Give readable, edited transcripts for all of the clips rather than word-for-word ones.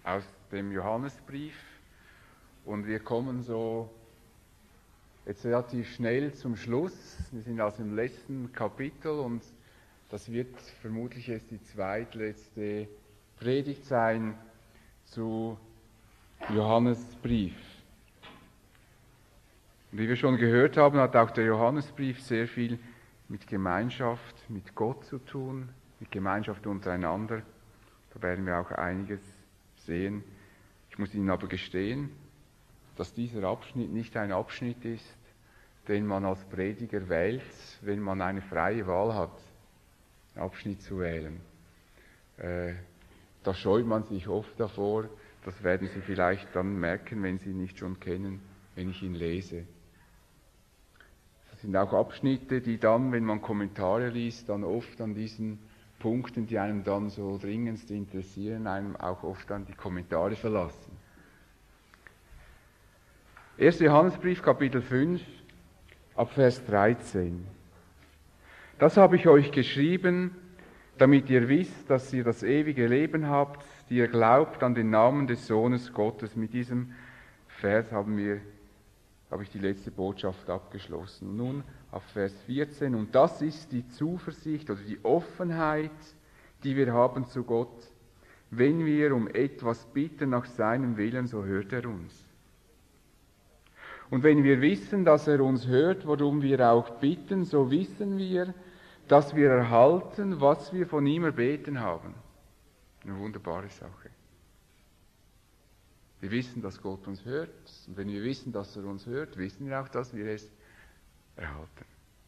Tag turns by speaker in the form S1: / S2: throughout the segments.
S1: aus dem Johannesbrief und wir kommen so jetzt relativ schnell zum Schluss. Wir sind also im letzten Kapitel und das wird vermutlich jetzt die zweitletzte Predigt sein zu Johannesbrief. Und wie wir schon gehört haben, hat auch der Johannesbrief sehr viel mit Gemeinschaft, mit Gott zu tun, mit Gemeinschaft untereinander. Da werden wir auch einiges sehen. Ich muss Ihnen aber gestehen, dass dieser Abschnitt nicht ein Abschnitt ist, den man als Prediger wählt, wenn man eine freie Wahl hat, einen Abschnitt zu wählen. Da scheut man sich oft davor. Das werden Sie vielleicht dann merken, wenn Sie ihn nicht schon kennen, wenn ich ihn lese. Das sind auch Abschnitte, die dann, wenn man Kommentare liest, dann oft an diesen Punkten, die einem dann so dringendst interessieren, einem auch oft dann die Kommentare verlassen. 1. Johannesbrief, Kapitel 5, ab Vers 13. Das habe ich euch geschrieben, damit ihr wisst, dass ihr das ewige Leben habt, die ihr glaubt an den Namen des Sohnes Gottes. Mit diesem Vers habe ich die letzte Botschaft abgeschlossen. Nun auf Vers 14. Und das ist die Zuversicht oder die Offenheit, die wir haben zu Gott. Wenn wir um etwas bitten nach seinem Willen, so hört er uns. Und wenn wir wissen, dass er uns hört, worum wir auch bitten, so wissen wir, dass wir erhalten, was wir von ihm erbeten haben. Eine wunderbare Sache. Wir wissen, dass Gott uns hört. Und wenn wir wissen, dass er uns hört, wissen wir auch, dass wir es erhalten.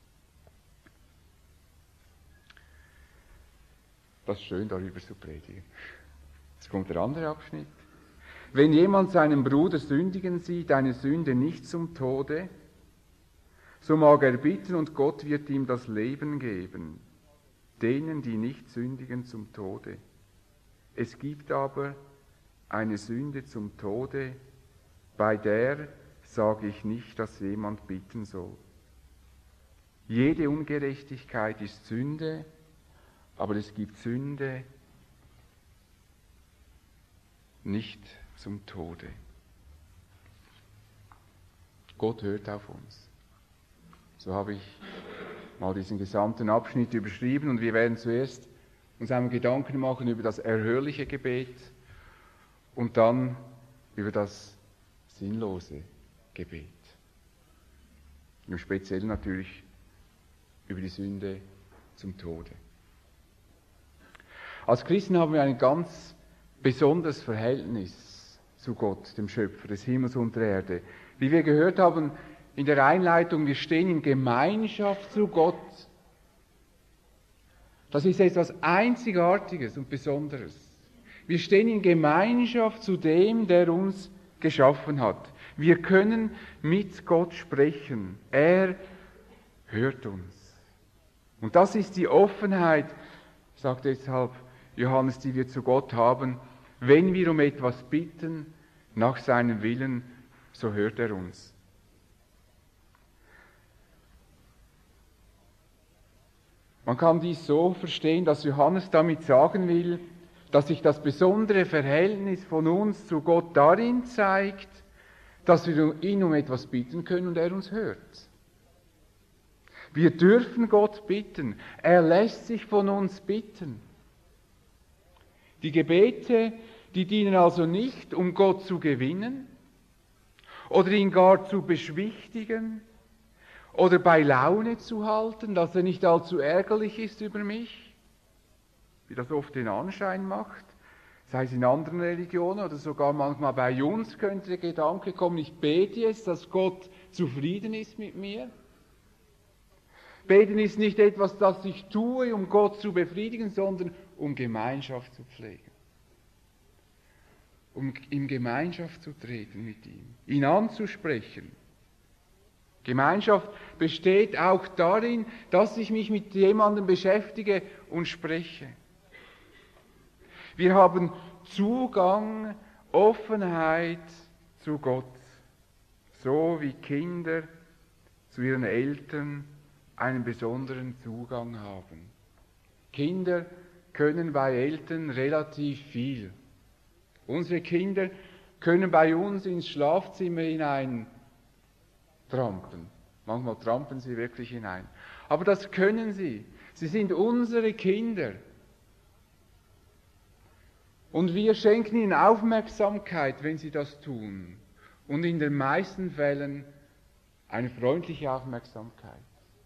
S1: Das ist schön, darüber zu predigen. Jetzt kommt der andere Abschnitt. Wenn jemand seinen Bruder sündigen sieht, eine Sünde nicht zum Tode, so mag er bitten und Gott wird ihm das Leben geben, denen, die nicht sündigen, zum Tode. Es gibt aber eine Sünde zum Tode, bei der sage ich nicht, dass jemand bitten soll. Jede Ungerechtigkeit ist Sünde, aber es gibt Sünde nicht zum Tode. Gott hört auf uns. So habe ich mal diesen gesamten Abschnitt überschrieben und wir werden zuerst uns einmal Gedanken machen über das erhörliche Gebet und dann über das sinnlose Gebet. Im Speziellen natürlich über die Sünde zum Tode. Als Christen haben wir ein ganz besonderes Verhältnis zu Gott, dem Schöpfer des Himmels und der Erde. Wie wir gehört haben in der Einleitung, wir stehen in Gemeinschaft zu Gott. Das ist etwas Einzigartiges und Besonderes. Wir stehen in Gemeinschaft zu dem, der uns geschaffen hat. Wir können mit Gott sprechen. Er hört uns. Und das ist die Offenheit, sagt deshalb Johannes, die wir zu Gott haben. Wenn wir um etwas bitten, nach seinem Willen, so hört er uns. Man kann dies so verstehen, dass Johannes damit sagen will, dass sich das besondere Verhältnis von uns zu Gott darin zeigt, dass wir ihn um etwas bitten können und er uns hört. Wir dürfen Gott bitten. Er lässt sich von uns bitten. Die Gebete, die dienen also nicht, um Gott zu gewinnen oder ihn gar zu beschwichtigen oder bei Laune zu halten, dass er nicht allzu ärgerlich ist über mich, wie das oft den Anschein macht, sei es in anderen Religionen oder sogar manchmal bei uns könnte der Gedanke kommen, ich bete jetzt, dass Gott zufrieden ist mit mir. Beten ist nicht etwas, das ich tue, um Gott zu befriedigen, sondern um Gemeinschaft zu pflegen. Um in Gemeinschaft zu treten mit ihm, ihn anzusprechen. Gemeinschaft besteht auch darin, dass ich mich mit jemandem beschäftige und spreche. Wir haben Zugang, Offenheit zu Gott, so wie Kinder zu ihren Eltern einen besonderen Zugang haben. Kinder können bei Eltern relativ viel. Unsere Kinder können bei uns ins Schlafzimmer hinein trampen. Manchmal trampen sie wirklich hinein. Aber das können sie. Sie sind unsere Kinder. Und wir schenken ihnen Aufmerksamkeit, wenn sie das tun. Und in den meisten Fällen eine freundliche Aufmerksamkeit.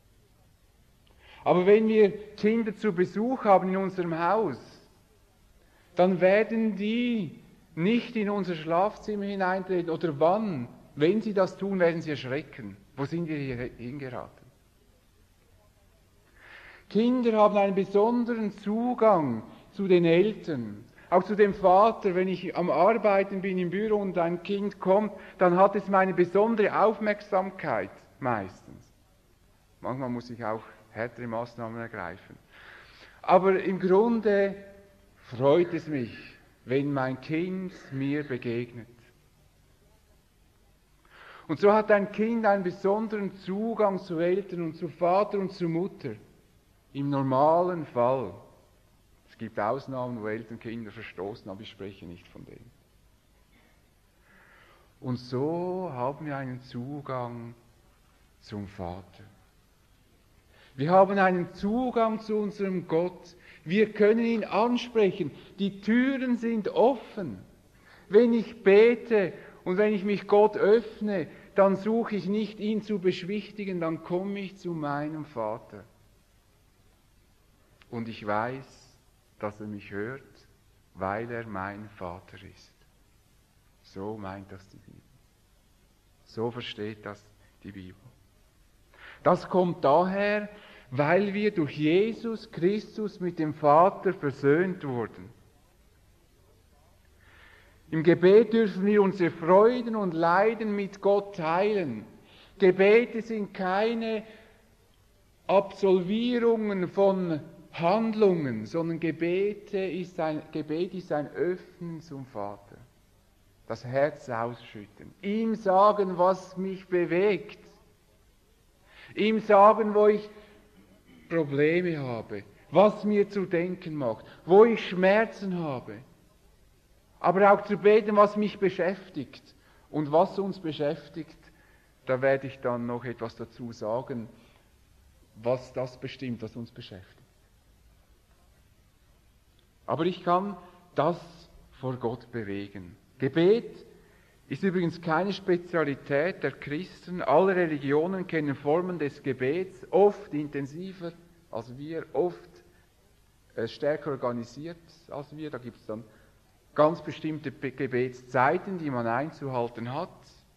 S1: Aber wenn wir Kinder zu Besuch haben in unserem Haus, dann werden die nicht in unser Schlafzimmer hineintreten. Oder wann? Wenn sie das tun, werden sie erschrecken. Wo sind wir hier hingeraten? Kinder haben einen besonderen Zugang zu den Eltern. Auch zu dem Vater, wenn ich am Arbeiten bin im Büro und ein Kind kommt, dann hat es meine besondere Aufmerksamkeit meistens. Manchmal muss ich auch härtere Maßnahmen ergreifen. Aber im Grunde freut es mich, wenn mein Kind mir begegnet. Und so hat ein Kind einen besonderen Zugang zu Eltern und zu Vater und zu Mutter. Im normalen Fall. Es gibt Ausnahmen, wo Eltern Kinder verstoßen, aber ich spreche nicht von denen. Und so haben wir einen Zugang zum Vater. Wir haben einen Zugang zu unserem Gott. Wir können ihn ansprechen. Die Türen sind offen. Wenn ich bete und wenn ich mich Gott öffne, dann suche ich nicht, ihn zu beschwichtigen, dann komme ich zu meinem Vater. Und ich weiß, dass er mich hört, weil er mein Vater ist. So meint das die Bibel. So versteht das die Bibel. Das kommt daher, weil wir durch Jesus Christus mit dem Vater versöhnt wurden. Im Gebet dürfen wir unsere Freuden und Leiden mit Gott teilen. Gebete sind keine Absolvierungen von Handlungen, sondern Gebet ist ein Öffnen zum Vater. Das Herz ausschütten. Ihm sagen, was mich bewegt. Ihm sagen, wo ich Probleme habe, was mir zu denken macht, wo ich Schmerzen habe. Aber auch zu beten, was mich beschäftigt. Und was uns beschäftigt, da werde ich dann noch etwas dazu sagen, was das bestimmt, was uns beschäftigt. Aber ich kann das vor Gott bewegen. Gebet ist übrigens keine Spezialität der Christen. Alle Religionen kennen Formen des Gebets, oft intensiver als wir, oft stärker organisiert als wir. Da gibt es dann ganz bestimmte Gebetszeiten, die man einzuhalten hat.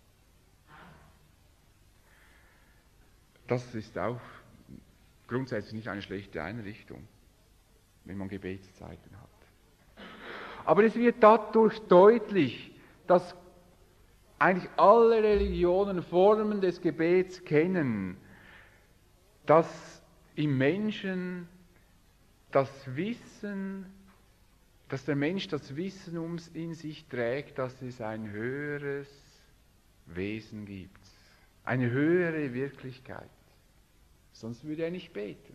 S1: Das ist auch grundsätzlich nicht eine schlechte Einrichtung, wenn man Gebetszeiten hat. Aber es wird dadurch deutlich, dass eigentlich alle Religionen Formen des Gebets kennen, dass im Menschen das Wissen, dass der Mensch das Wissen in sich trägt, dass es ein höheres Wesen gibt, eine höhere Wirklichkeit. Sonst würde er nicht beten.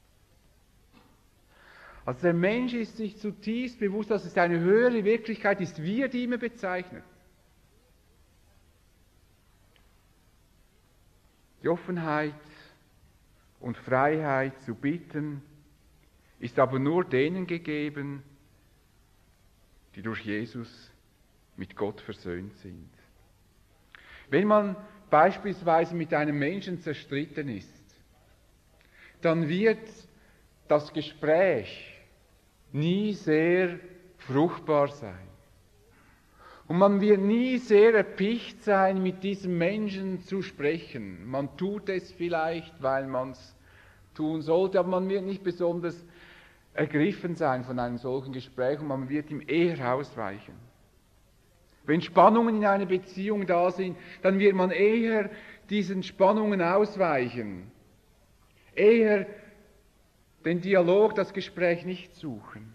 S1: Also der Mensch ist sich zutiefst bewusst, dass es eine höhere Wirklichkeit ist, wie er die immer bezeichnet. Die Offenheit und Freiheit zu bitten ist aber nur denen gegeben, die durch Jesus mit Gott versöhnt sind. Wenn man beispielsweise mit einem Menschen zerstritten ist, dann wird das Gespräch nie sehr fruchtbar sein. Und man wird nie sehr erpicht sein, mit diesem Menschen zu sprechen. Man tut es vielleicht, weil man es tun sollte, aber man wird nicht besonders ergriffen sein von einem solchen Gespräch und man wird ihm eher ausweichen. Wenn Spannungen in einer Beziehung da sind, dann wird man eher diesen Spannungen ausweichen, eher den Dialog, das Gespräch nicht suchen.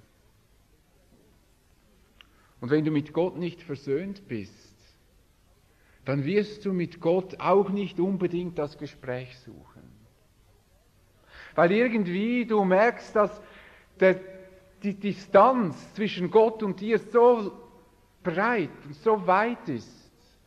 S1: Und wenn du mit Gott nicht versöhnt bist, dann wirst du mit Gott auch nicht unbedingt das Gespräch suchen. Weil irgendwie du merkst, dass die Distanz zwischen Gott und dir so breit und so weit ist.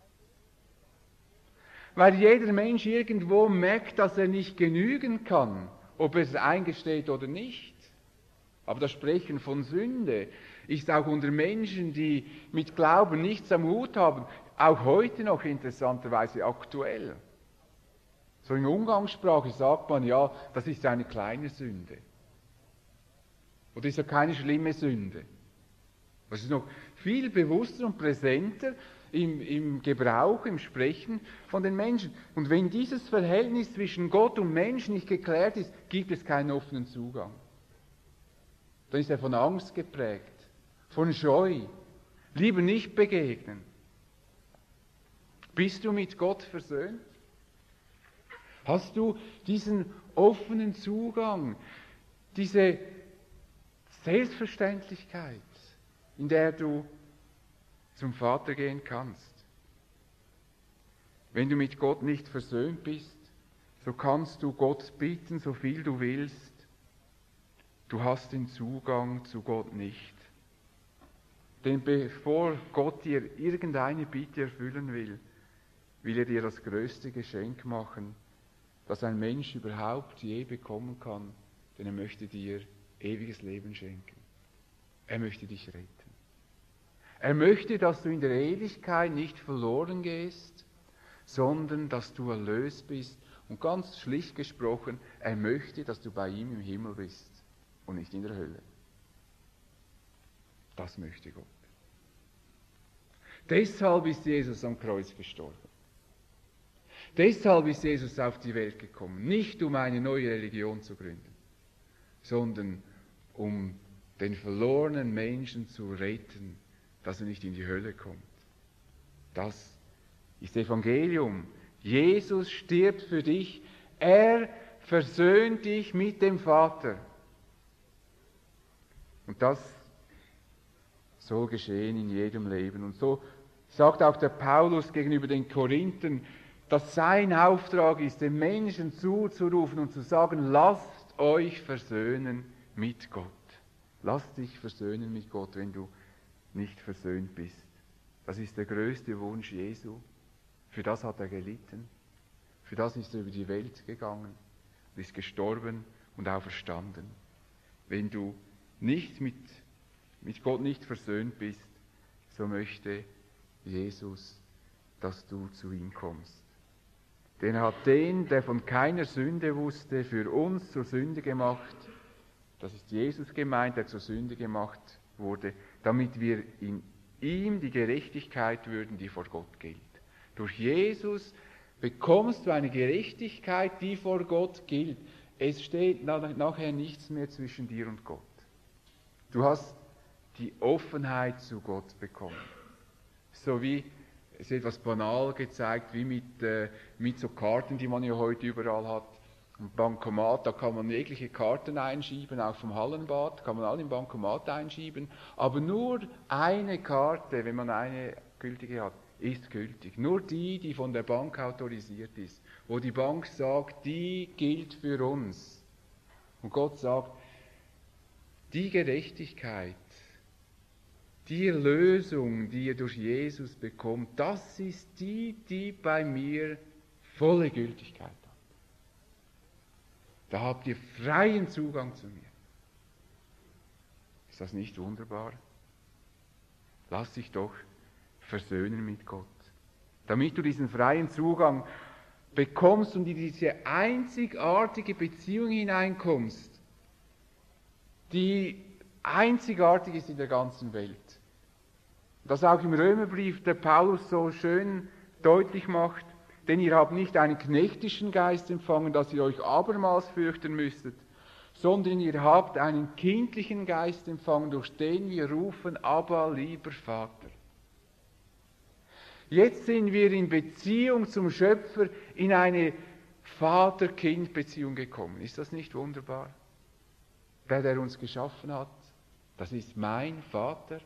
S1: Weil jeder Mensch irgendwo merkt, dass er nicht genügen kann, ob er es eingesteht oder nicht. Aber das Sprechen von Sünde ist auch unter Menschen, die mit Glauben nichts am Hut haben, auch heute noch interessanterweise aktuell. So in Umgangssprache sagt man, ja, das ist eine kleine Sünde. Oder ist ja keine schlimme Sünde. Das ist noch viel bewusster und präsenter im Gebrauch, im Sprechen von den Menschen. Und wenn dieses Verhältnis zwischen Gott und Mensch nicht geklärt ist, gibt es keinen offenen Zugang. Dann ist er von Angst geprägt, von Scheu. Lieber nicht begegnen. Bist du mit Gott versöhnt? Hast du diesen offenen Zugang, diese Selbstverständlichkeit, in der du zum Vater gehen kannst? Wenn du mit Gott nicht versöhnt bist, so kannst du Gott bitten, so viel du willst. Du hast den Zugang zu Gott nicht. Denn bevor Gott dir irgendeine Bitte erfüllen will, will er dir das größte Geschenk machen, das ein Mensch überhaupt je bekommen kann, denn er möchte dir ewiges Leben schenken. Er möchte dich retten. Er möchte, dass du in der Ewigkeit nicht verloren gehst, sondern dass du erlöst bist. Und ganz schlicht gesprochen, er möchte, dass du bei ihm im Himmel bist und nicht in der Hölle. Das möchte Gott. Deshalb ist Jesus am Kreuz gestorben. Deshalb ist Jesus auf die Welt gekommen. Nicht um eine neue Religion zu gründen, sondern um den verlorenen Menschen zu retten, dass er nicht in die Hölle kommt. Das ist Evangelium. Jesus stirbt für dich. Er versöhnt dich mit dem Vater. Und das soll geschehen in jedem Leben. Und so sagt auch der Paulus gegenüber den Korinthern, dass sein Auftrag ist, den Menschen zuzurufen und zu sagen, lasst euch versöhnen mit Gott. Lass dich versöhnen mit Gott, wenn du nicht versöhnt bist. Das ist der größte Wunsch Jesu. Für das hat er gelitten. Für das ist er über die Welt gegangen und ist gestorben und auferstanden. Wenn du nicht mit Gott nicht versöhnt bist, so möchte Jesus, dass du zu ihm kommst. Denn er hat den, der von keiner Sünde wusste, für uns zur Sünde gemacht. Das ist Jesus gemeint, der zur Sünde gemacht wurde, damit wir in ihm die Gerechtigkeit würden, die vor Gott gilt. Durch Jesus bekommst du eine Gerechtigkeit, die vor Gott gilt. Es steht nachher nichts mehr zwischen dir und Gott. Du hast die Offenheit zu Gott bekommen. So wie, es ist etwas banal gezeigt, wie mit so Karten, die man ja heute überall hat. Ein Bankomat, da kann man jegliche Karten einschieben, auch vom Hallenbad, kann man alle im Bankomat einschieben. Aber nur eine Karte, wenn man eine gültige hat, ist gültig. Nur die von der Bank autorisiert ist, wo die Bank sagt, die gilt für uns. Und Gott sagt, die Gerechtigkeit, die Erlösung, die ihr durch Jesus bekommt, das ist die bei mir volle Gültigkeit hat. Da habt ihr freien Zugang zu mir. Ist das nicht wunderbar? Lass dich doch versöhnen mit Gott, damit du diesen freien Zugang bekommst und in diese einzigartige Beziehung hineinkommst, die einzigartig ist in der ganzen Welt. Das auch im Römerbrief der Paulus so schön deutlich macht, denn ihr habt nicht einen knechtischen Geist empfangen, dass ihr euch abermals fürchten müsstet, sondern ihr habt einen kindlichen Geist empfangen, durch den wir rufen, Abba, lieber Vater. Jetzt sind wir in Beziehung zum Schöpfer in eine Vater-Kind-Beziehung gekommen. Ist das nicht wunderbar? Der uns geschaffen hat, das ist mein Vater.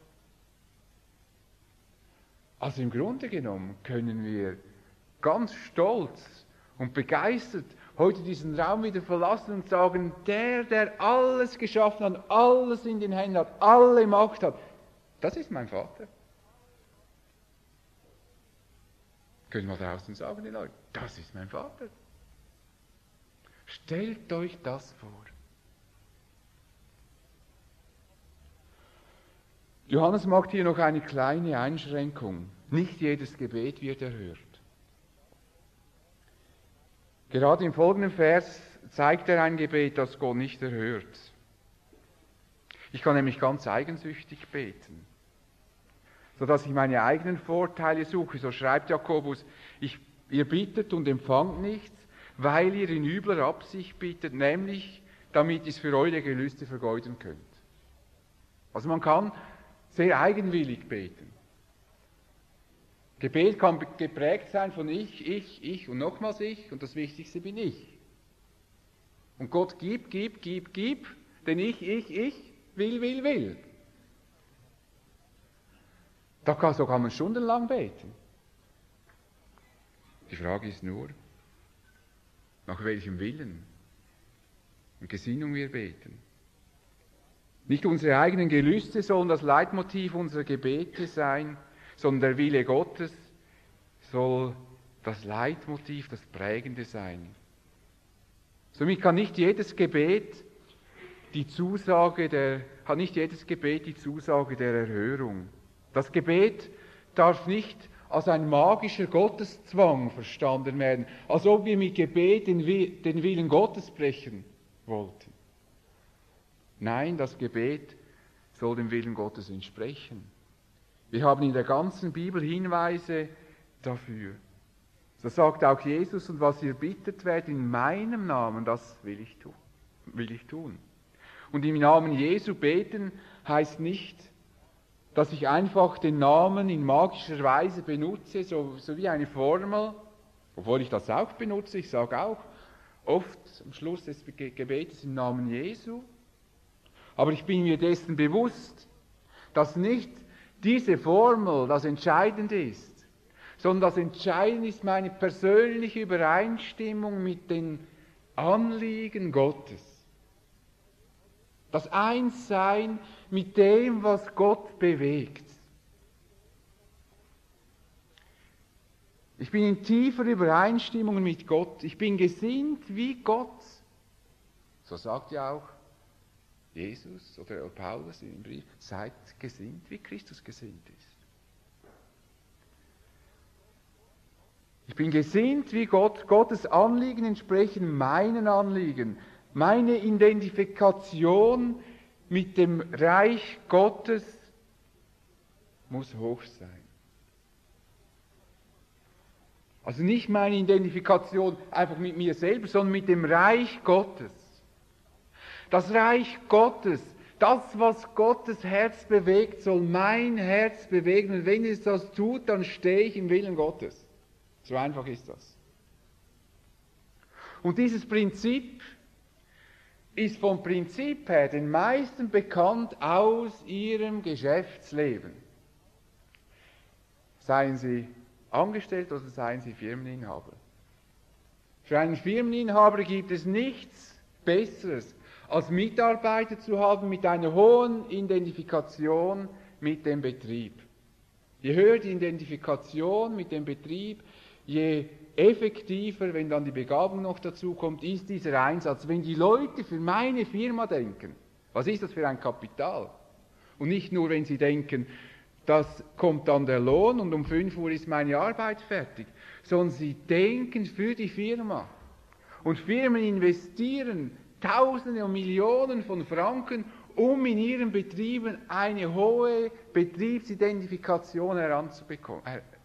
S1: Also im Grunde genommen können wir ganz stolz und begeistert heute diesen Raum wieder verlassen und sagen, der alles geschaffen hat, alles in den Händen hat, alle Macht hat, das ist mein Vater. Können wir draußen sagen, die Leute, das ist mein Vater. Stellt euch das vor. Johannes macht hier noch eine kleine Einschränkung. Nicht jedes Gebet wird erhört. Gerade im folgenden Vers zeigt er ein Gebet, das Gott nicht erhört. Ich kann nämlich ganz eigensüchtig beten, sodass ich meine eigenen Vorteile suche. So schreibt Jakobus, ihr bittet und empfangt nichts, weil ihr in übler Absicht bittet, nämlich damit ihr es für eure Gelüste vergeuden könnt. Also man kann sehr eigenwillig beten. Gebet kann geprägt sein von ich und nochmals ich und das Wichtigste bin ich. Und Gott gib, denn ich, will. So kann man stundenlang beten. Die Frage ist nur, nach welchem Willen und Gesinnung wir beten. Nicht unsere eigenen Gelüste sollen das Leitmotiv unserer Gebete sein, sondern der Wille Gottes soll das Leitmotiv, das Prägende sein. Somit kann nicht jedes Gebet die Zusage der Erhörung. Das Gebet darf nicht als ein magischer Gotteszwang verstanden werden, als ob wir mit Gebet den Willen Gottes brechen wollten. Nein, das Gebet soll dem Willen Gottes entsprechen. Wir haben in der ganzen Bibel Hinweise dafür. So sagt auch Jesus, und was ihr bittet werdet in meinem Namen, das will ich tun. Und im Namen Jesu beten heißt nicht, dass ich einfach den Namen in magischer Weise benutze, so wie eine Formel, obwohl ich das auch benutze. Ich sage auch oft am Schluss des Gebetes im Namen Jesu. Aber ich bin mir dessen bewusst, dass nicht diese Formel das Entscheidende ist, sondern das Entscheidende ist meine persönliche Übereinstimmung mit den Anliegen Gottes. Das Einssein mit dem, was Gott bewegt. Ich bin in tiefer Übereinstimmung mit Gott. Ich bin gesinnt wie Gott. So sagt ja auch Jesus oder Paulus im Brief, seid gesinnt, wie Christus gesinnt ist. Ich bin gesinnt wie Gott. Gottes Anliegen entsprechen meinen Anliegen. Meine Identifikation mit dem Reich Gottes muss hoch sein. Also nicht meine Identifikation einfach mit mir selber, sondern mit dem Reich Gottes. Das Reich Gottes, das, was Gottes Herz bewegt, soll mein Herz bewegen. Und wenn es das tut, dann stehe ich im Willen Gottes. So einfach ist das. Und dieses Prinzip ist vom Prinzip her den meisten bekannt aus ihrem Geschäftsleben. Seien sie angestellt oder seien sie Firmeninhaber. Für einen Firmeninhaber gibt es nichts Besseres, als Mitarbeiter zu haben mit einer hohen Identifikation mit dem Betrieb. Je höher die Identifikation mit dem Betrieb, je effektiver, wenn dann die Begabung noch dazu kommt, ist dieser Einsatz. Wenn die Leute für meine Firma denken, was ist das für ein Kapital? Und nicht nur, wenn sie denken, das kommt dann der Lohn und um 5 Uhr ist meine Arbeit fertig, sondern sie denken für die Firma. Und Firmen investieren Tausende und Millionen von Franken, um in ihren Betrieben eine hohe Betriebsidentifikation heranzubekommen.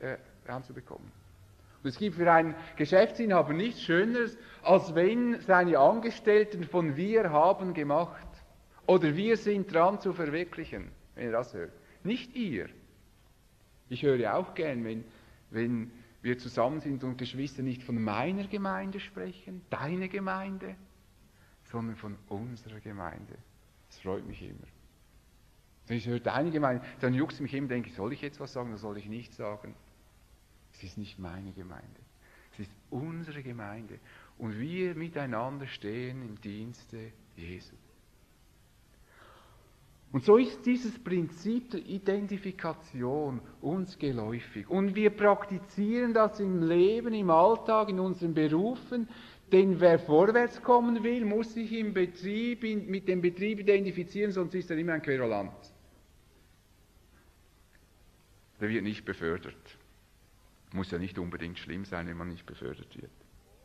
S1: Und es gibt für einen Geschäftsinhaber nichts Schöneres, als wenn seine Angestellten von wir haben gemacht oder wir sind dran zu verwirklichen, wenn ihr das hört. Nicht ihr. Ich höre auch gern, wenn wir zusammen sind und Geschwister nicht von meiner Gemeinde sprechen, deine Gemeinde, sondern von unserer Gemeinde. Das freut mich immer. Wenn ich höre deine Gemeinde, dann juckt es mich immer, denke ich, soll ich jetzt was sagen oder soll ich nicht sagen? Es ist nicht meine Gemeinde. Es ist unsere Gemeinde. Und wir miteinander stehen im Dienste Jesu. Und so ist dieses Prinzip der Identifikation uns geläufig. Und wir praktizieren das im Leben, im Alltag, in unseren Berufen. Denn wer vorwärts kommen will, muss sich im Betrieb, mit dem Betrieb identifizieren, sonst ist er immer ein Querulant. Der wird nicht befördert. Muss ja nicht unbedingt schlimm sein, wenn man nicht befördert wird.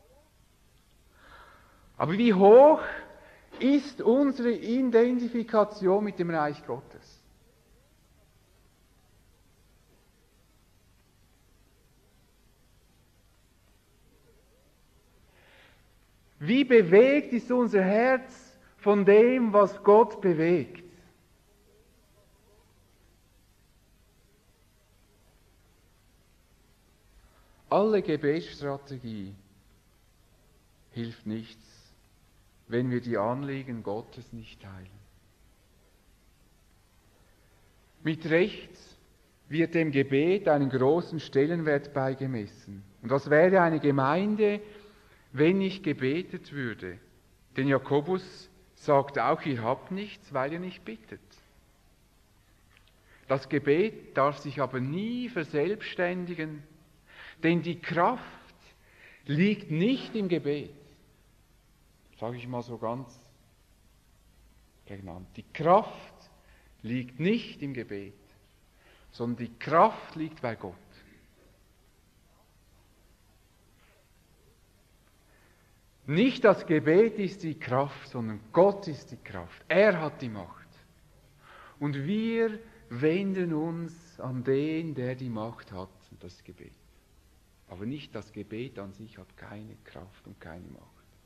S1: Aber wie hoch ist unsere Identifikation mit dem Reich Gottes? Wie bewegt ist unser Herz von dem, was Gott bewegt? Alle Gebetsstrategie hilft nichts, wenn wir die Anliegen Gottes nicht teilen. Mit Recht wird dem Gebet einen großen Stellenwert beigemessen. Und was wäre eine Gemeinde, wenn nicht gebetet würde? Denn Jakobus sagt auch, ihr habt nichts, weil ihr nicht bittet. Das Gebet darf sich aber nie verselbstständigen, denn die Kraft liegt nicht im Gebet. Sage ich mal so ganz prägnant. Die Kraft liegt nicht im Gebet, sondern die Kraft liegt bei Gott. Nicht das Gebet ist die Kraft, sondern Gott ist die Kraft. Er hat die Macht. Und wir wenden uns an den, der die Macht hat, das Gebet. Aber nicht das Gebet an sich hat keine Kraft und keine Macht.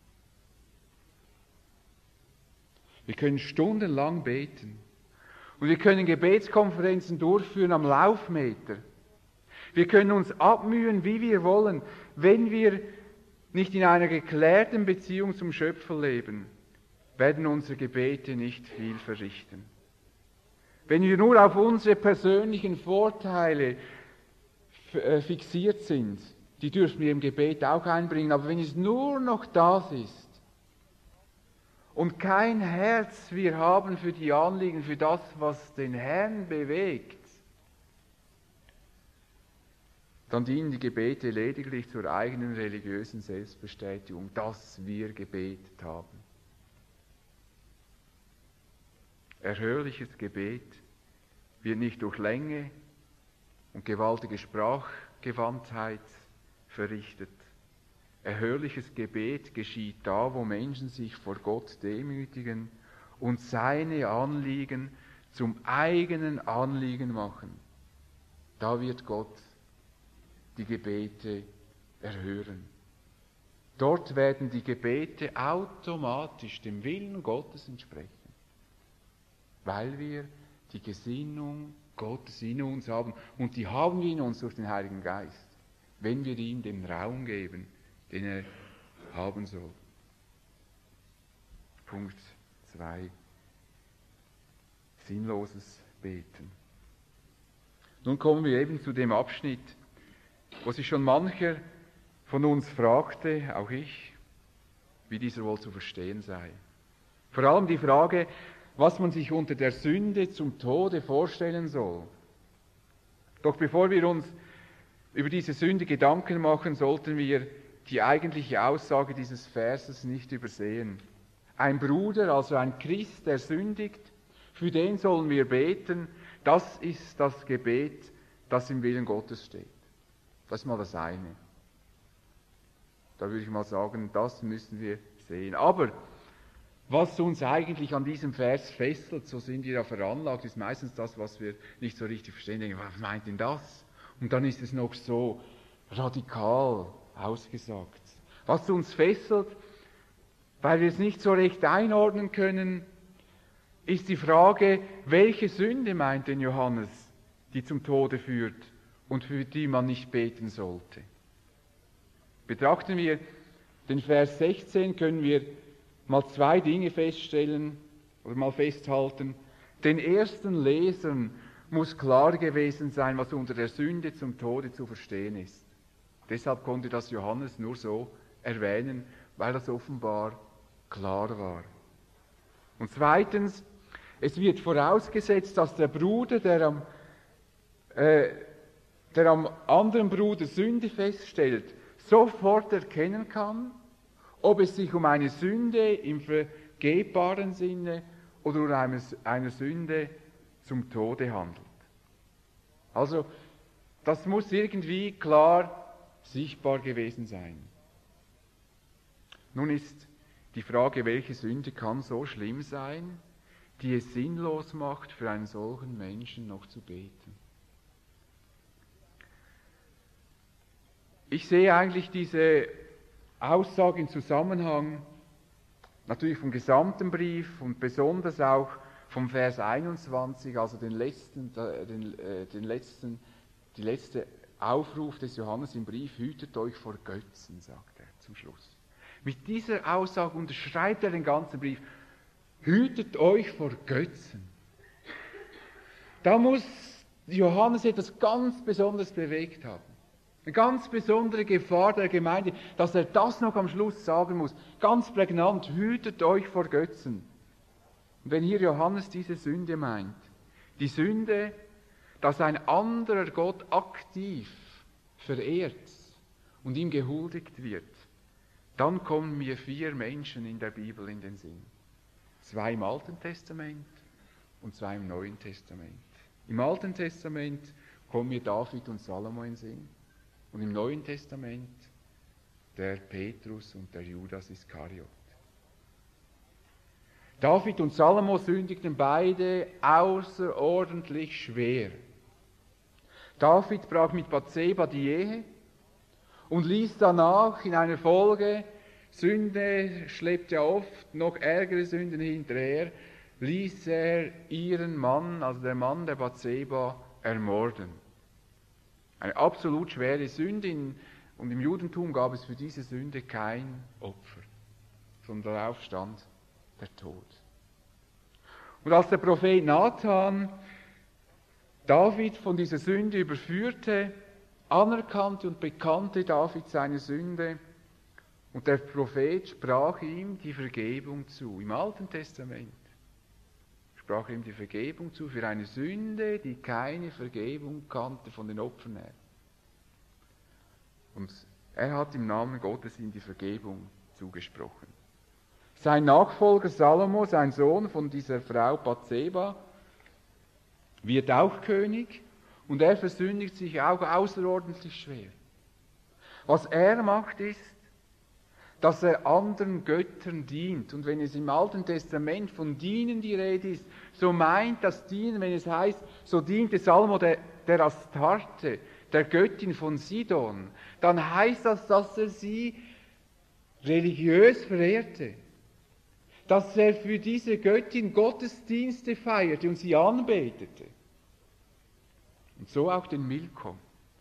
S1: Wir können stundenlang beten. Und wir können Gebetskonferenzen durchführen am Laufmeter. Wir können uns abmühen, wie wir wollen. Wenn wir nicht in einer geklärten Beziehung zum Schöpfer leben, werden unsere Gebete nicht viel verrichten. Wenn wir nur auf unsere persönlichen Vorteile fixiert sind, die dürfen wir im Gebet auch einbringen, aber wenn es nur noch das ist und kein Herz wir haben für die Anliegen, für das, was den Herrn bewegt, dann dienen die Gebete lediglich zur eigenen religiösen Selbstbestätigung, dass wir gebetet haben. Erhörliches Gebet wird nicht durch Länge und gewaltige Sprachgewandtheit verrichtet. Erhörliches Gebet geschieht da, wo Menschen sich vor Gott demütigen und seine Anliegen zum eigenen Anliegen machen. Da wird Gott die Gebete erhören. Dort werden die Gebete automatisch dem Willen Gottes entsprechen, weil wir die Gesinnung Gottes in uns haben. Und die haben wir in uns durch den Heiligen Geist, wenn wir ihm den Raum geben, den er haben soll. Punkt 2. Sinnloses Beten. Nun kommen wir eben zu dem Abschnitt, wo sich schon mancher von uns fragte, auch ich, wie dieser wohl zu verstehen sei. Vor allem die Frage, was man sich unter der Sünde zum Tode vorstellen soll. Doch bevor wir uns über diese Sünde Gedanken machen, sollten wir die eigentliche Aussage dieses Verses nicht übersehen. Ein Bruder, also ein Christ, der sündigt, für den sollen wir beten. Das ist das Gebet, das im Willen Gottes steht. Das ist mal das eine. Da würde ich mal sagen, das müssen wir sehen. Aber was uns eigentlich an diesem Vers fesselt, so sind wir ja veranlagt, ist meistens das, was wir nicht so richtig verstehen. Denken, was meint denn das? Und dann ist es noch so radikal ausgesagt. Was uns fesselt, weil wir es nicht so recht einordnen können, ist die Frage, welche Sünde meint denn Johannes, die zum Tode führt und für die man nicht beten sollte? Betrachten wir den Vers 16, können wir mal zwei Dinge feststellen oder mal festhalten. Den ersten Lesern muss klar gewesen sein, was unter der Sünde zum Tode zu verstehen ist. Deshalb konnte das Johannes nur so erwähnen, weil das offenbar klar war. Und zweitens, Es wird vorausgesetzt, dass der Bruder, der am anderen Bruder Sünde feststellt, sofort erkennen kann, ob es sich um eine Sünde im vergebbaren Sinne oder um eine Sünde zum Tode handelt. Also, das muss irgendwie klar sichtbar gewesen sein. Nun ist die Frage, welche Sünde kann so schlimm sein, die es sinnlos macht, für einen solchen Menschen noch zu beten. Ich sehe eigentlich diese Aussage im Zusammenhang natürlich vom gesamten Brief und besonders auch vom Vers 21, also die letzte Aufruf des Johannes im Brief, hütet euch vor Götzen, sagt er zum Schluss. Mit dieser Aussage unterschreibt er den ganzen Brief. Hütet euch vor Götzen. Da muss Johannes etwas ganz Besonderes bewegt haben. Eine ganz besondere Gefahr der Gemeinde, dass er das noch am Schluss sagen muss. Ganz prägnant, hütet euch vor Götzen. Und wenn hier Johannes diese Sünde meint, die Sünde, dass ein anderer Gott aktiv verehrt und ihm gehuldigt wird, dann kommen mir 4 Menschen in der Bibel in den Sinn. 2 im Alten Testament und 2 im Neuen Testament. Im Alten Testament kommen mir David und Salomo in den Sinn. Und im Neuen Testament der Petrus und der Judas Iskariot. David und Salomo sündigten beide außerordentlich schwer. David brach mit Bathseba die Ehe und ließ danach in einer Folge, Sünde schleppt ja oft noch ärgere Sünden hinterher, ließ er ihren Mann, also der Mann der Bathseba, ermorden. Eine absolut schwere Sünde, und im Judentum gab es für diese Sünde kein Opfer, sondern darauf stand der Tod. Und als der Prophet Nathan David von dieser Sünde überführte, anerkannte und bekannte David seine Sünde, und der Prophet sprach ihm die Vergebung zu. Im Alten Testament sprach ihm die Vergebung zu für eine Sünde, die keine Vergebung kannte von den Opfern her. Und er hat im Namen Gottes ihm die Vergebung zugesprochen. Sein Nachfolger Salomo, sein Sohn von dieser Frau Bathseba, wird auch König und er versündigt sich auch außerordentlich schwer. Was er macht ist, dass er anderen Göttern dient. Und wenn es im Alten Testament von Dienen die Rede ist, so meint das Dienen, wenn es heißt, so diente Salomo der Astarte, der Göttin von Sidon, dann heißt das, dass er sie religiös verehrte. Dass er für diese Göttin Gottesdienste feierte und sie anbetete. Und so auch den Milkom.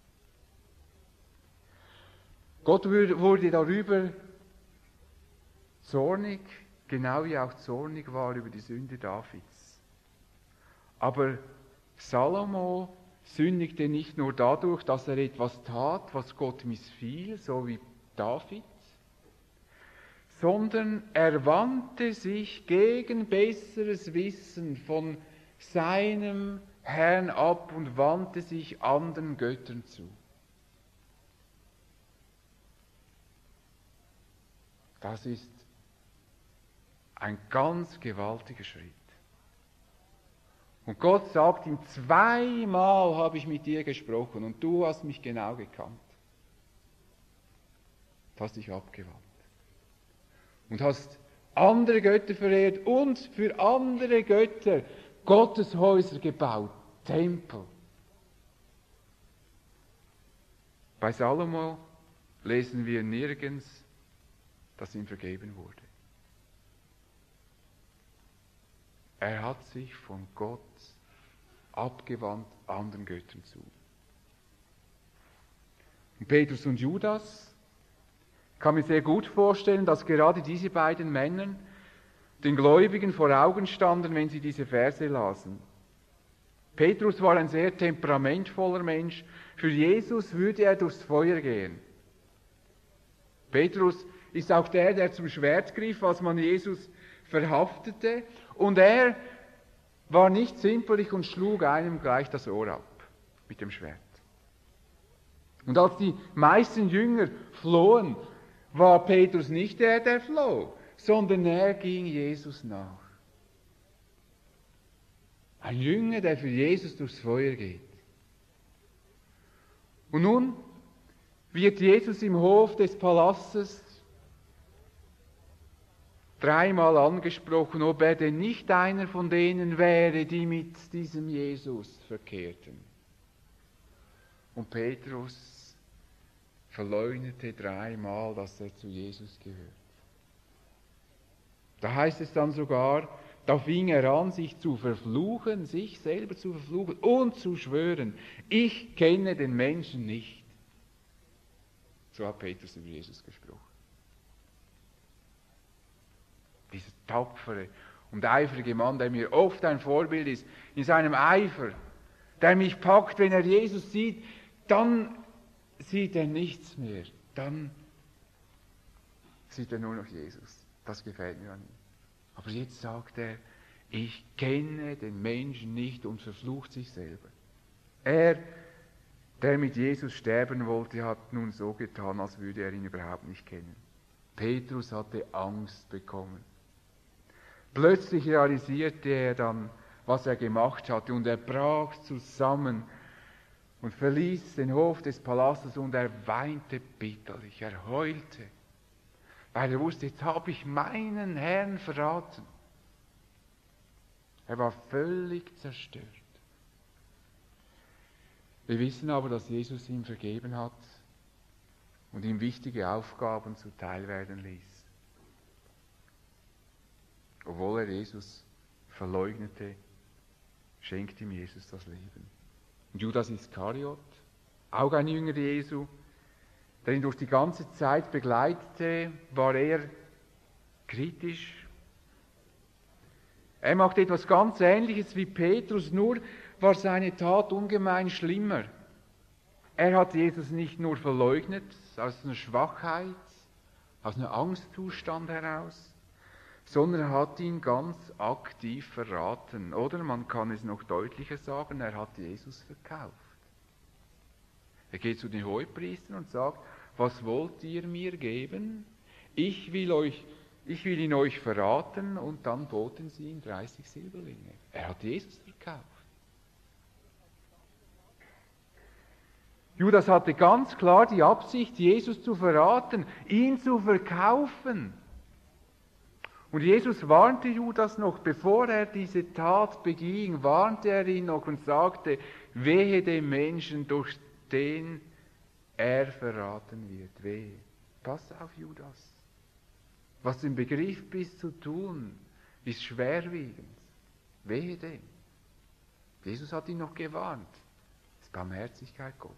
S1: Gott wurde darüber zornig, genau wie auch zornig war über die Sünde Davids. Aber Salomo sündigte nicht nur dadurch, dass er etwas tat, was Gott missfiel, so wie David, sondern er wandte sich gegen besseres Wissen von seinem Herrn ab und wandte sich anderen Göttern zu. Das ist ein ganz gewaltiger Schritt. Und Gott sagt ihm, 2-mal habe ich mit dir gesprochen und du hast mich genau gekannt. Du hast dich abgewandt. Und hast andere Götter verehrt und für andere Götter Gotteshäuser gebaut, Tempel. Bei Salomo lesen wir nirgends, dass ihm vergeben wurde. Er hat sich von Gott abgewandt anderen Göttern zu. Und Petrus und Judas, ich kann mir sehr gut vorstellen, dass gerade diese beiden Männer den Gläubigen vor Augen standen, wenn sie diese Verse lasen. Petrus war ein sehr temperamentvoller Mensch. Für Jesus würde er durchs Feuer gehen. Petrus ist auch der zum Schwert griff, als man Jesus verhaftete. Und er war nicht zimperlich und schlug einem gleich das Ohr ab mit dem Schwert. Und als die meisten Jünger flohen, war Petrus nicht der, der floh, sondern er ging Jesus nach. Ein Jünger, der für Jesus durchs Feuer geht. Und nun wird Jesus im Hof des Palastes dreimal angesprochen, ob er denn nicht einer von denen wäre, die mit diesem Jesus verkehrten. Und Petrus verleugnete dreimal, dass er zu Jesus gehört. Da heißt es dann sogar, da fing er an, sich zu verfluchen, sich selber zu verfluchen und zu schwören, ich kenne den Menschen nicht. So hat Petrus über Jesus gesprochen. Dieser tapfere und eifrige Mann, der mir oft ein Vorbild ist, in seinem Eifer, der mich packt, wenn er Jesus sieht, dann sieht er nichts mehr. Dann sieht er nur noch Jesus. Das gefällt mir an ihm. Aber jetzt sagt er, ich kenne den Menschen nicht und verflucht sich selber. Er, der mit Jesus sterben wollte, hat nun so getan, als würde er ihn überhaupt nicht kennen. Petrus hatte Angst bekommen. Plötzlich realisierte er dann, was er gemacht hatte, und er brach zusammen und verließ den Hof des Palastes und er weinte bitterlich, er heulte, weil er wusste, jetzt habe ich meinen Herrn verraten. Er war völlig zerstört. Wir wissen aber, dass Jesus ihm vergeben hat und ihm wichtige Aufgaben zuteil werden ließ. Obwohl er Jesus verleugnete, schenkt ihm Jesus das Leben. Und Judas Iskariot, auch ein Jünger Jesu, der ihn durch die ganze Zeit begleitete, war er kritisch. Er machte etwas ganz Ähnliches wie Petrus, nur war seine Tat ungemein schlimmer. Er hat Jesus nicht nur verleugnet, aus einer Schwachheit, aus einem Angstzustand heraus, sondern er hat ihn ganz aktiv verraten. Oder man kann es noch deutlicher sagen, er hat Jesus verkauft. Er geht zu den Hohepriestern und sagt, was wollt ihr mir geben? Ich will ihn euch verraten, und dann boten sie ihm 30 Silberlinge. Er hat Jesus verkauft. Judas hatte ganz klar die Absicht, Jesus zu verraten, ihn zu verkaufen. Und Jesus warnte Judas noch, bevor er diese Tat beging, warnte er ihn noch und sagte, wehe dem Menschen, durch den er verraten wird. Wehe. Pass auf, Judas. Was du im Begriff bist zu tun, ist schwerwiegend. Wehe dem. Jesus hat ihn noch gewarnt. Das ist Barmherzigkeit Gottes.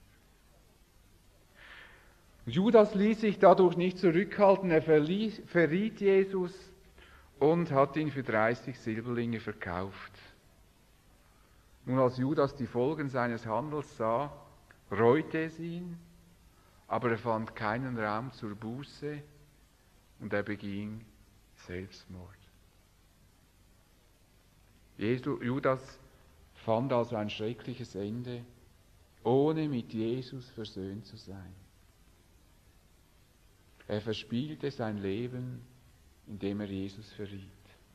S1: Judas ließ sich dadurch nicht zurückhalten, er verriet Jesus und hat ihn für 30 Silberlinge verkauft. Nun, als Judas die Folgen seines Handels sah, reute es ihn, aber er fand keinen Raum zur Buße und er beging Selbstmord. Judas fand also ein schreckliches Ende, ohne mit Jesus versöhnt zu sein. Er verspielte sein Leben, indem er Jesus verriet.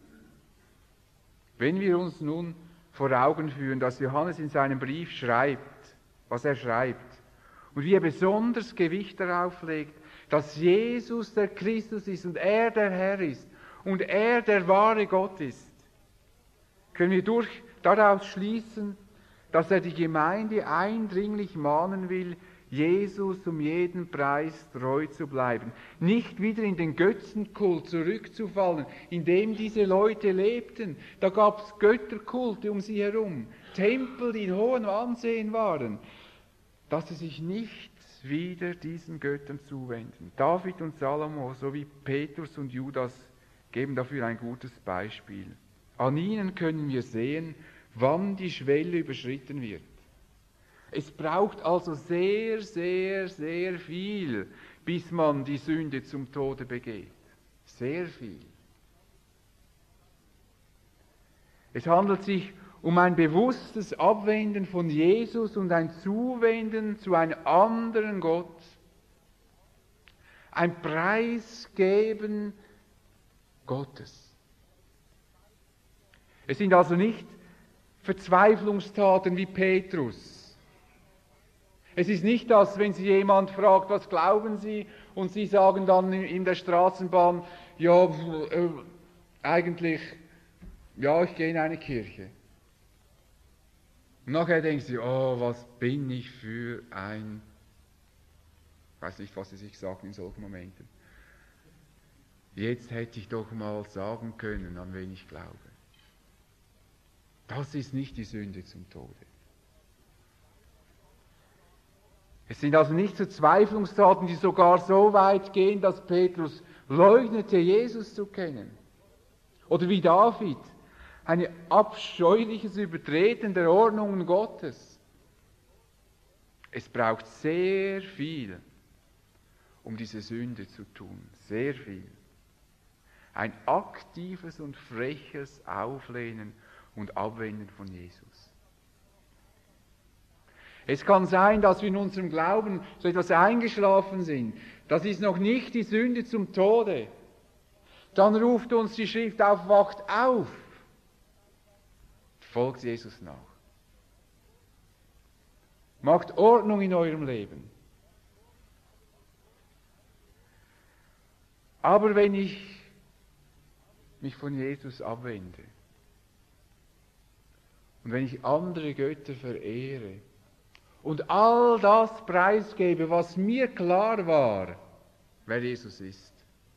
S1: Wenn wir uns nun vor Augen führen, dass Johannes in seinem Brief schreibt, was er schreibt, und wie er besonders Gewicht darauf legt, dass Jesus der Christus ist und er der Herr ist und er der wahre Gott ist, können wir daraus schließen, dass er die Gemeinde eindringlich mahnen will, Jesus um jeden Preis treu zu bleiben, nicht wieder in den Götzenkult zurückzufallen, in dem diese Leute lebten. Da gab es Götterkulte um sie herum, Tempel, die in hohem Ansehen waren, dass sie sich nicht wieder diesen Göttern zuwenden. David und Salomo sowie Petrus und Judas geben dafür ein gutes Beispiel. An ihnen können wir sehen, wann die Schwelle überschritten wird. Es braucht also sehr, sehr, sehr viel, bis man die Sünde zum Tode begeht. Sehr viel. Es handelt sich um ein bewusstes Abwenden von Jesus und ein Zuwenden zu einem anderen Gott. Ein Preisgeben Gottes. Es sind also nicht Verzweiflungstaten wie Petrus. Es ist nicht das, wenn Sie jemand fragt, was glauben Sie, und Sie sagen dann in der Straßenbahn, ja, eigentlich, ja, ich gehe in eine Kirche. Und nachher denken Sie, oh, was bin ich für ein, ich weiß nicht, was Sie sich sagen in solchen Momenten. Jetzt hätte ich doch mal sagen können, an wen ich glaube. Das ist nicht die Sünde zum Tode. Es sind also nicht Verzweiflungstaten, die sogar so weit gehen, dass Petrus leugnete, Jesus zu kennen. Oder wie David, ein abscheuliches Übertreten der Ordnungen Gottes. Es braucht sehr viel, um diese Sünde zu tun. Sehr viel. Ein aktives und freches Auflehnen und Abwenden von Jesus. Es kann sein, dass wir in unserem Glauben so etwas eingeschlafen sind. Das ist noch nicht die Sünde zum Tode. Dann ruft uns die Schrift auf, wacht auf. Folgt Jesus nach. Macht Ordnung in eurem Leben. Aber wenn ich mich von Jesus abwende und wenn ich andere Götter verehre und all das preisgebe, was mir klar war, wer Jesus ist,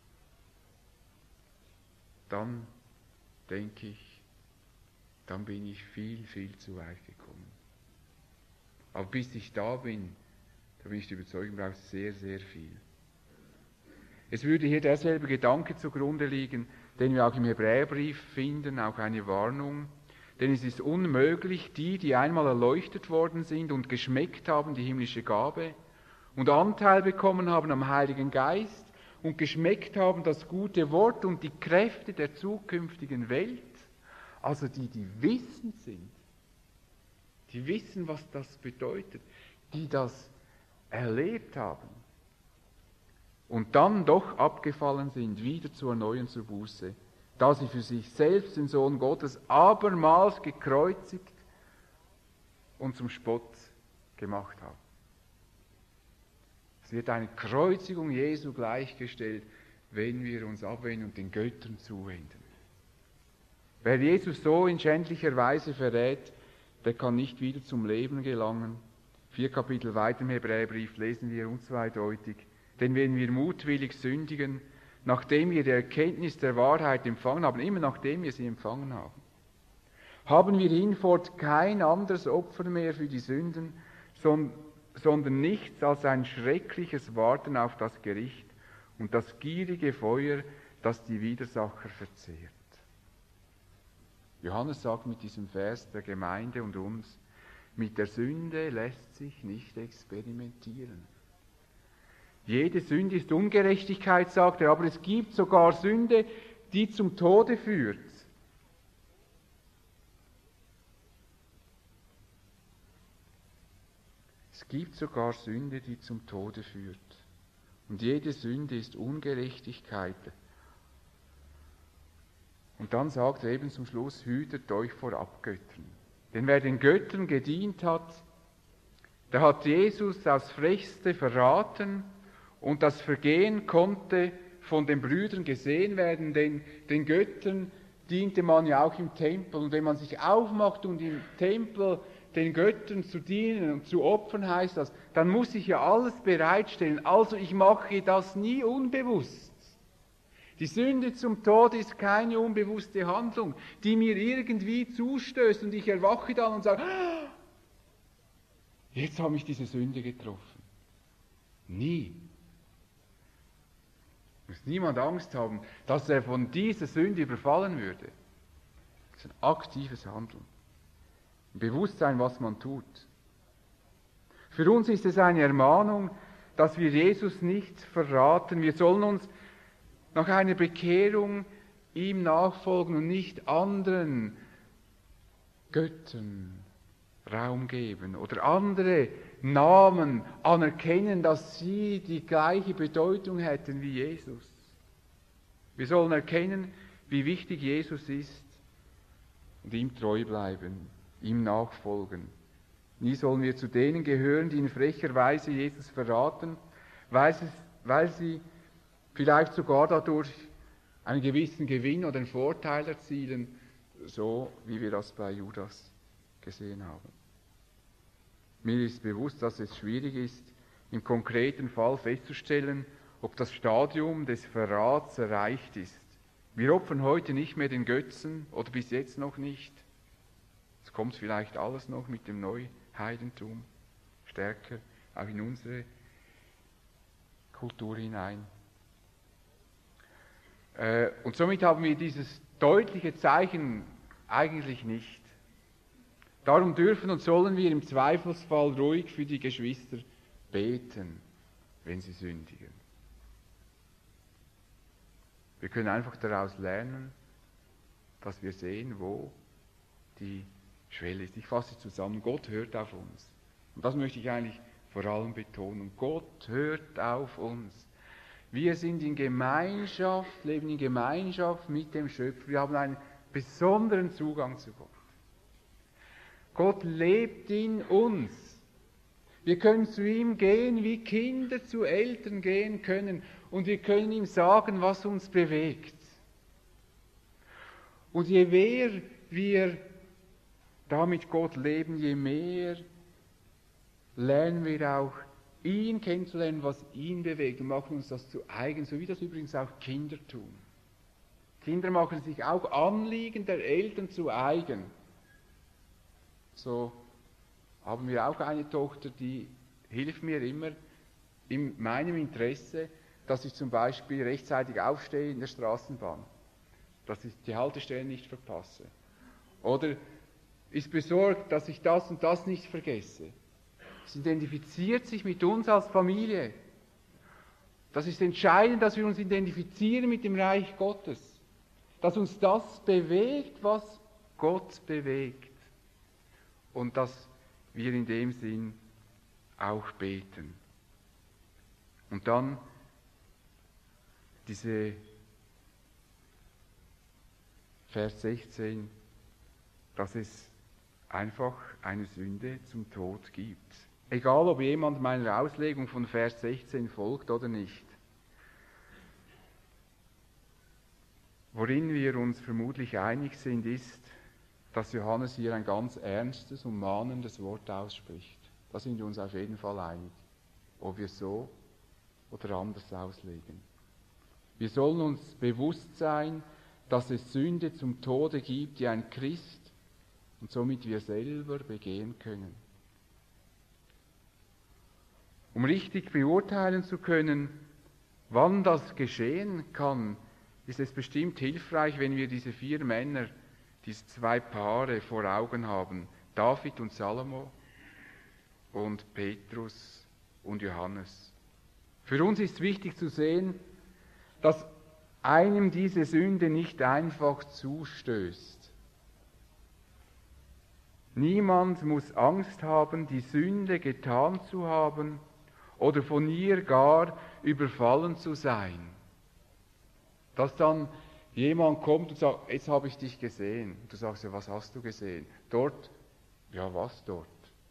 S1: dann denke ich, dann bin ich viel, viel zu weit gekommen. Aber bis ich da bin ich der Überzeugung, brauche ich sehr, sehr viel. Es würde hier derselbe Gedanke zugrunde liegen, den wir auch im Hebräerbrief finden, auch eine Warnung. Denn es ist unmöglich, die einmal erleuchtet worden sind und geschmeckt haben, die himmlische Gabe, und Anteil bekommen haben am Heiligen Geist und geschmeckt haben das gute Wort und die Kräfte der zukünftigen Welt, also die wissend sind, die wissen, was das bedeutet, die das erlebt haben und dann doch abgefallen sind, wieder zu erneuern zur Buße, da sie für sich selbst den Sohn Gottes abermals gekreuzigt und zum Spott gemacht haben. Es wird eine Kreuzigung Jesu gleichgestellt, wenn wir uns abwenden und den Göttern zuwenden. Wer Jesus so in schändlicher Weise verrät, der kann nicht wieder zum Leben gelangen. 4 Kapitel weiter im Hebräerbrief lesen wir unzweideutig. Denn wenn wir mutwillig sündigen, nachdem wir die Erkenntnis der Wahrheit empfangen haben, immer nachdem wir sie empfangen haben, haben wir hinfort kein anderes Opfer mehr für die Sünden, sondern nichts als ein schreckliches Warten auf das Gericht und das gierige Feuer, das die Widersacher verzehrt. Johannes sagt mit diesem Vers der Gemeinde und uns, mit der Sünde lässt sich nicht experimentieren. Jede Sünde ist Ungerechtigkeit, sagt er, aber es gibt sogar Sünde, die zum Tode führt. Es gibt sogar Sünde, die zum Tode führt. Und jede Sünde ist Ungerechtigkeit. Und dann sagt er eben zum Schluss, hütet euch vor Abgöttern. Denn wer den Göttern gedient hat, der hat Jesus aufs Frechste verraten und das Vergehen konnte von den Brüdern gesehen werden, denn den Göttern diente man ja auch im Tempel. Und wenn man sich aufmacht und im Tempel den Göttern zu dienen und zu opfern, heißt das, dann muss ich ja alles bereitstellen. Also ich mache das nie unbewusst. Die Sünde zum Tod ist keine unbewusste Handlung, die mir irgendwie zustößt und ich erwache dann und sage, jetzt habe ich diese Sünde getroffen. Nie. Muss niemand Angst haben, dass er von dieser Sünde überfallen würde. Das ist ein aktives Handeln. Ein Bewusstsein, was man tut. Für uns ist es eine Ermahnung, dass wir Jesus nicht verraten. Wir sollen uns nach einer Bekehrung ihm nachfolgen und nicht anderen Göttern Raum geben oder andere Namen anerkennen, dass sie die gleiche Bedeutung hätten wie Jesus. Wir sollen erkennen, wie wichtig Jesus ist und ihm treu bleiben, ihm nachfolgen. Nie sollen wir zu denen gehören, die in frecher Weise Jesus verraten, weil sie vielleicht sogar dadurch einen gewissen Gewinn oder einen Vorteil erzielen, so wie wir das bei Judas gesehen haben. Mir ist bewusst, dass es schwierig ist, im konkreten Fall festzustellen, ob das Stadium des Verrats erreicht ist. Wir opfern heute nicht mehr den Götzen oder bis jetzt noch nicht. Es kommt vielleicht alles noch mit dem Neuheidentum stärker auch in unsere Kultur hinein. Und somit haben wir dieses deutliche Zeichen eigentlich nicht. Darum dürfen und sollen wir im Zweifelsfall ruhig für die Geschwister beten, wenn sie sündigen. Wir können einfach daraus lernen, dass wir sehen, wo die Schwelle ist. Ich fasse zusammen, Gott hört auf uns. Und das möchte ich eigentlich vor allem betonen. Gott hört auf uns. Wir sind in Gemeinschaft, leben in Gemeinschaft mit dem Schöpfer. Wir haben einen besonderen Zugang zu Gott. Gott lebt in uns. Wir können zu ihm gehen, wie Kinder zu Eltern gehen können. Und wir können ihm sagen, was uns bewegt. Und je mehr wir da mit Gott leben, je mehr lernen wir auch, ihn kennenzulernen, was ihn bewegt und machen uns das zu eigen, so wie das übrigens auch Kinder tun. Kinder machen sich auch Anliegen der Eltern zu eigen. So haben wir auch eine Tochter, die hilft mir immer in meinem Interesse, dass ich zum Beispiel rechtzeitig aufstehe in der Straßenbahn, dass ich die Haltestelle nicht verpasse. Oder ist besorgt, dass ich das und das nicht vergesse. Es identifiziert sich mit uns als Familie. Das ist entscheidend, dass wir uns identifizieren mit dem Reich Gottes. Dass uns das bewegt, was Gott bewegt. Und dass wir in dem Sinn auch beten. Und dann diese Vers 16, dass es einfach eine Sünde zum Tod gibt. Egal, ob jemand meiner Auslegung von Vers 16 folgt oder nicht. Worin wir uns vermutlich einig sind, ist, dass Johannes hier ein ganz ernstes und mahnendes Wort ausspricht. Da sind wir uns auf jeden Fall einig, ob wir so oder anders auslegen. Wir sollen uns bewusst sein, dass es Sünde zum Tode gibt, die ein Christ und somit wir selber begehen können. Um richtig beurteilen zu können, wann das geschehen kann, ist es bestimmt hilfreich, wenn wir diese 4 Männer, diese 2 Paare vor Augen haben, David und Salomo und Petrus und Johannes. Für uns ist wichtig zu sehen, dass einem diese Sünde nicht einfach zustößt. Niemand muss Angst haben, die Sünde getan zu haben oder von ihr gar überfallen zu sein. Dass dann jemand kommt und sagt, jetzt habe ich dich gesehen. Und du sagst, ja, was hast du gesehen? Dort? Ja, was dort?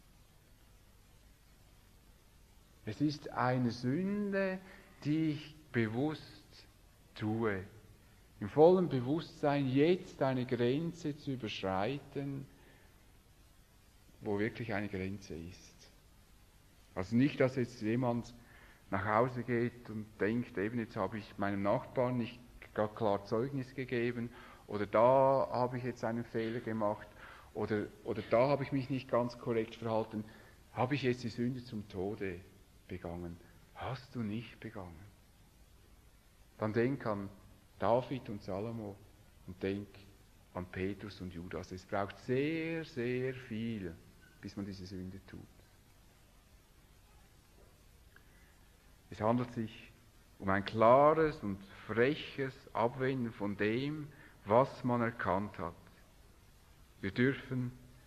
S1: Es ist eine Sünde, die ich bewusst tue. Im vollen Bewusstsein, jetzt eine Grenze zu überschreiten, wo wirklich eine Grenze ist. Also nicht, dass jetzt jemand nach Hause geht und denkt, eben jetzt habe ich meinem Nachbarn nicht klar Zeugnis gegeben oder da habe ich jetzt einen Fehler gemacht oder da habe ich mich nicht ganz korrekt verhalten. Habe ich jetzt die Sünde zum Tode begangen? Hast du nicht begangen. Dann denk an David und Salomo und denk an Petrus und Judas. Es braucht sehr, sehr viel, bis man diese Sünde tut. Es handelt sich um ein klares und freches Abwenden von dem, was man erkannt hat. Wir dürfen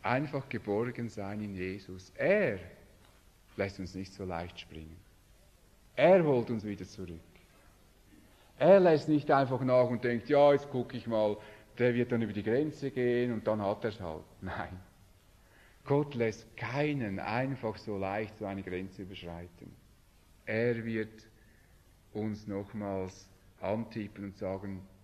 S1: einfach geborgen sein in Jesus. Er lässt uns nicht so leicht springen. Er holt uns wieder zurück. Er lässt nicht einfach nach und denkt, ja, jetzt gucke ich mal, der wird dann über die Grenze gehen und dann hat er es halt. Nein. Gott lässt keinen einfach so leicht so eine Grenze überschreiten. Er wird uns nochmals antippen und sagen,